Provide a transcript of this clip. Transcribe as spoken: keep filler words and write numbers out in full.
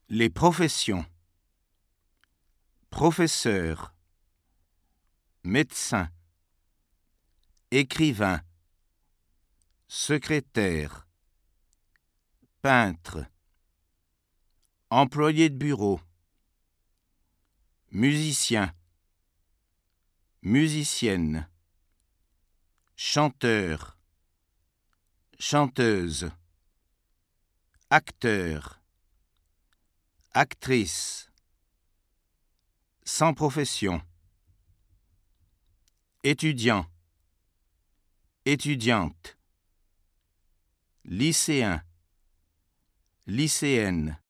Les professions. Professeur, médecin, écrivain, secrétaire, peintre, employé de bureau, musicien, musicienne, chanteur, chanteuse, acteur, actrice, sans profession, étudiant, étudiante, lycéen, lycéenne,